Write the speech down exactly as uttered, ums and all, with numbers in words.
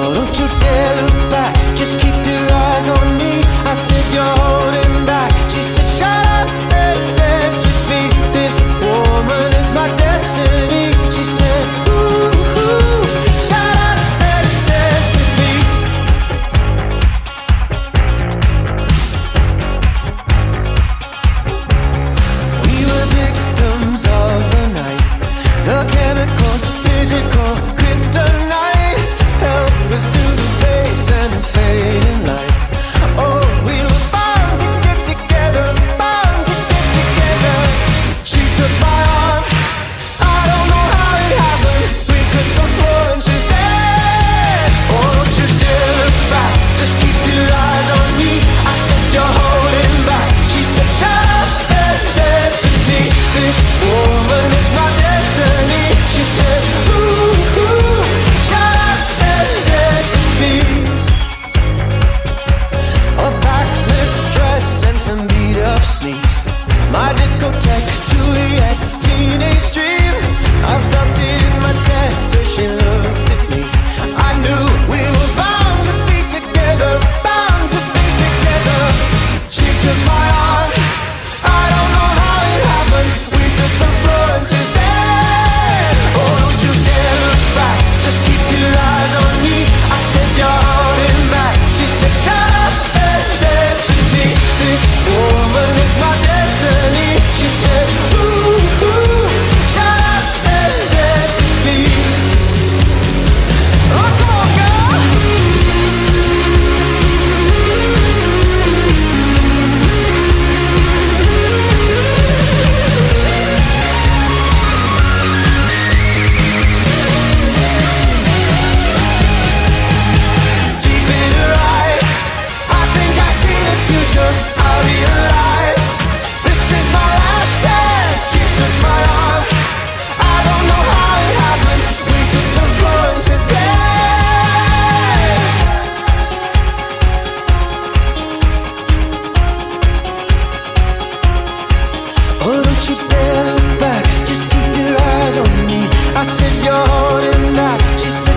Oh, don't you dare look back, just keep your eyes on me. I said you're holding back. She said shut up and dance with me. This woman is my destiny. She said ooh, ooh, shut up and dance with me. We were victims of the night, the chemical, physical, kryptonite. Help us to the base and the fading light. Oh, we were bound to get together, bound to get together. She took my arm, I don't know how it happened. We took the floor and she said, oh, don't you dare look back, just keep your eyes on me. I said you're holding back. She said shut up and dance with me. This woman is my destiny. She said ooh, ooh, shut up and dance with me. A backless dress and some beat up sneaks. My discotheque, Juliet, teenage dream. I felt it in my chest, so she looked at me. I knew we were bound to be together, bound to be together. She took my arm, I don't know how it happened. We took the floor and she said, oh, don't you dare look back, just keep your eyes on me. I said you're holding back. She said shut up and dance with me. This woman is my destiny. She said ooh, ooh, shut up and dance with me. Oh, come on, girl. Deep in her eyes, I think I see the future. I realize this is my last chance. She took my arm, I don't know how it happened. We took the floor and she said, oh, don't you dare look back, just keep your eyes on me. I said you're holding back. She said